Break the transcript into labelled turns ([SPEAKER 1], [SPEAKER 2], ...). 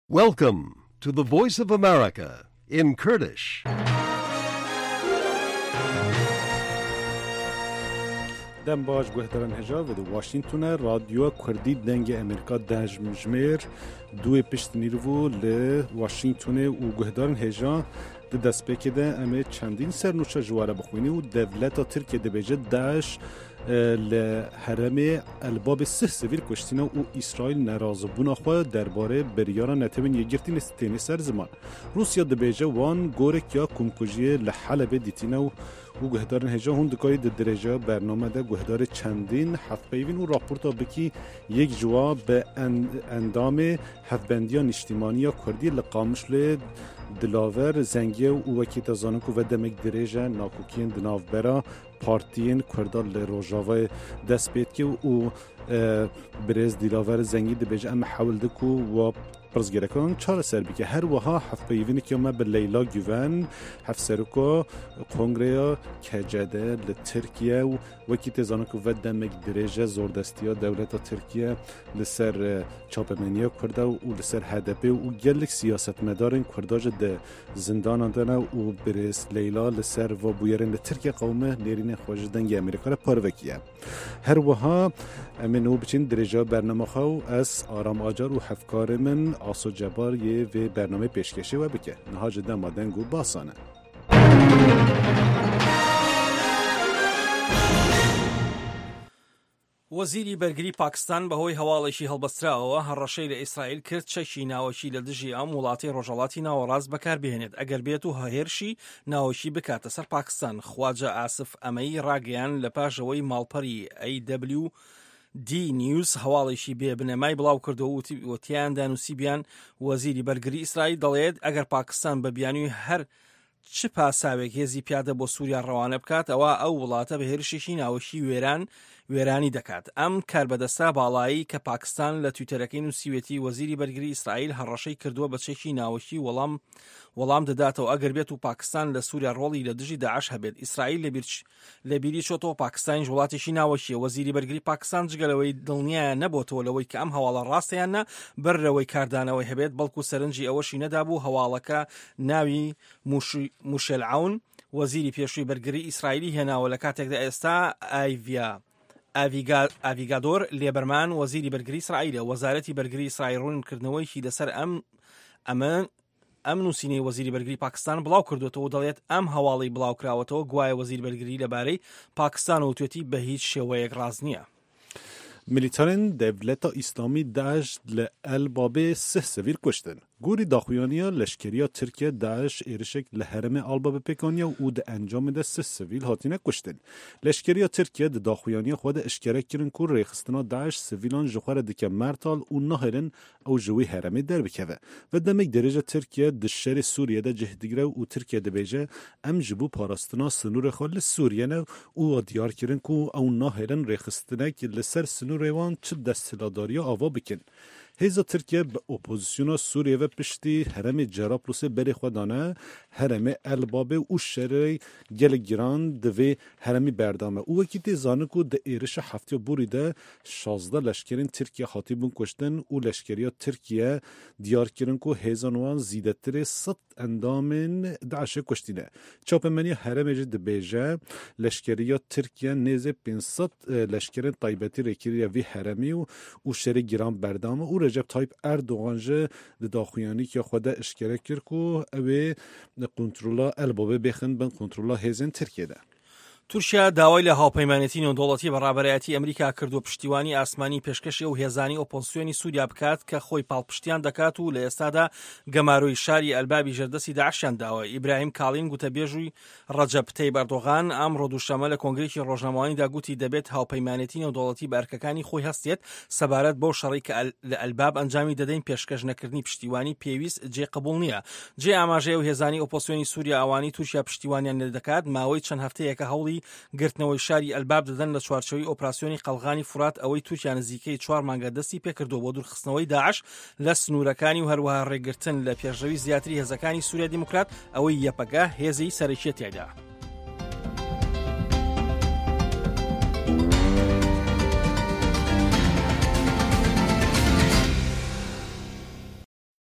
[SPEAKER 1] Welcome to the Voice of America in Kurdish.
[SPEAKER 2] دم باش گوهدارن هجا و دو واشنطن رادیو کردی دنگ امریکا دژمجمر دوی پشت نیرو ل واشنطن و گوهدارن هجا د دست بکده امه چندین سرنوشا جواره بخوینی و دولت ترکیه دبیجه داش لحرم الباب سه سویل کشتینه و اسرائیل نرازبونا خواه درباره بریارا نتوین یگرتین استینی سر زمان روسیا دبیجه وان گورک یا کمکجی لحلب دیتینه و گوهدارن هجا هون دکایی د درجه برنامه ده گوهدار چندین هفت پیوین و راپورتا بکی یک جواب به اندام هفبندیان اجتماعی یا کردی لقامش ل دلاور زنگیه و وکیت زانکو و دمک درجه ناکوکین دناو برا پارتین کردال روژاوه دست بید که و برز دلاور زنگی ده بیجه اما حول دکو و پرزگرکان چهار سر بگه هر وها هفت پیوینی که ما به لیلا گوون هفت سرکو کنگریا کجده لترکیه و وکی تزانکو و دمک درجه زوردستی ها دولت ترکیه لسر چاپمنیا کرده و لسر هدپه و گلک سیاست مدارن کرداج ده زندان دانه و برس لیلا لسر و بویرن لترکیه قومه نیرین خواجدنگ امریکا را پاروکیه هر وها امنو بچین درجه برنامه خواهو از آرام آجار و حفکار من آسو جبار یه و برنامه پیشکشی و بکه نهاج دمادنگو باسانه
[SPEAKER 3] وەزیری بەرگری پاکستان بەهۆی هەواڵێکی هەڵبەستراوەوە هەڕەشەی لە ئیسرائیل کرد چەکی ناوەکی لە دژی ئەم وڵاتی ڕۆژهەڵاتی ناوەڕاست بەکاربهێنێت ئەگەر بێت و هەهێرشی ناوەکی بکاتە سەر پاکستان. خواجە ئاسف ئەمەی ڕاگەیان لە پاشەوەی ماڵپەری AWD نیوز هەواڵێکی بێبنەمای بڵاو کردەوە وتیان دانووسیبیان وەزیری بەرگری ئیسرائیل دەڵێت ئەگەر پاکستان بە بیانووی هەر چ پاساوێک هێزی پیادە بۆ سووریا ڕەوانە بکات ئەوە ئەو وڵاتە بە هێرشێکی ناوەشی وێرانی دەکات. ئەم کاربەدەستا باڵایی کە پاکستان لە تویتەرەکەی نووسیوێتی وەزیری بەرگری ئیسرائیل هەڕەشەی کردووە بە چێکی ناوەشی وەڵام دەداتەوە ئەگەر بێت و پاکستان لە سووریا ڕۆڵی لە دژی داعش هەبێت. ئیسرائیل لە بیری چۆتەوە پاکستانی وڵاتێکی ناوەشیە. وەزیری بەرگری پاکستان جگەلەوەی دڵنیایە نەبۆتەوە لەوەی کە ئەم هەواڵە ڕاستیانە بەرەوەی کاردانەوەی هەبێت بەڵکو سەرنجی ئەوەشی نەدابوو هەواڵەکە ناوی موشێلعون وەزیری پێشووی بەرگری ئیسرائیلی هێناوە لە کاتێکدا ئێستا ئاڤیگادۆر لێبەرمان وەزیری بەرگری ئیسرائیلە. وەزارەتی بەرگری ئیسرائیل ڕوونکردنەوەیکی لەسەر ئەم نووسینەی وەزیری بەرگری پاکستان بڵاو کردوێتەوە دەڵێت ئەم هەواڵی بڵاوکراوەتەوە گوایە وەزیری بەرگری لەبارەی پاکستان و توێتی بە هیچ شێوەیەک ڕاست نییە.
[SPEAKER 2] ملیتارن دولت اسلامی داعش لالباب سه سویر کشتن. گوری داخویانیا لشکریا ترکیه داعش ایرشک لحرم الباب پیکانیا و ده انجام ده سه سویل هاتینه کشتن. لشکریا ترکیه ده داخویانیا خود اشکرک کرن که ریخستنا داعش سویلان جخوار دکه مرتال و نهرن او جوی حرمه در بکوه. و دمک درجه ترکیه ده شر سوریه ده جهدگره و ترکیه ده بیجه ام جبو پاراستنا سنور خال سوریه نه او دیار کرن که او نهرن ریخستنه که لسر سنور روان چه دستلاداری آوا بکن. هیزا ترکیه به اپوزیسیونا سوریه و پشتی حرم جرابلس بری خودانه حرم البابه و شرعی گل گران دوی حرمی بردامه او وکیتی زانکو ده ایرش هفته بوریده 16 لشکرین ترکیه خاطبون کشتن و لشکریا ترکیه دیار کرن که هیزانوان زیدتر 100 اندامن داعش کشتینه. چاپمنی حرم جد بیجه لشکریا ترکیه نیزه 500 لشکرین طایبتی رکیریه وی حرمی و شرع گران بردامه و رجب طایب اردوغان جه داخویانی که خود اشکره کرد که اوه کنترولا البابه بخند بن کنترولا هزین ترکیه ده.
[SPEAKER 3] تورکیا داوای لە هاوپەیمانێتی نێودەوڵەتی بەڕابەرایەتی ئەمریکا کردو پشتیوانی ئاسمانی پێشکەشی و هێزانی ئۆپۆزیسیۆنی سووریا بکات کە خۆی پاڵپشتیان دەکات و لە ئێستادا گەماروی شاری ئەلبابی ژەردەسی داعشیان داوە. ئیبراهیم کاڵین گوتەبێژووی ڕەجەب تەیب ئەردۆغان ئەمڕۆ دووشەممە لە کۆنگرێکی ڕۆژنامەوانیدا گوتی دەبێت هاوپەیمانێتی نێودەوڵەتی بە ئەرکەکانی خۆی هەستێت سەبارەت بەو شەڕی کە لە ئەلباب ئەنجامی دەدەین پێشکەش نەکردنی پشتیوانی پێویست جێ قبوڵ نییە. جێ ئاماژەیە و هێزانی ئۆپۆزیسیۆنی سووریا ئەوانی تورکیا پشتیوانیان لێ دەکات ماوەی چەند هەفتەیەکە هەوڵی گرتنەوەی شاری ئەلباب دەدەن لە چوارچەوەی ئۆپراسیۆنی قەڵغانی فورات ئەوەی تورکیا نزیکەی 4 مانگە دەستی پێکردو بۆ دوورخستنەوەی داعش لە سنوورەکانی و هەروەها ڕێگرتن لە پێشەوی زیاتری هێزەکانی سووریا دیموکرات ئەوەی یەپەگا هێزی سەرەکیە تێدا.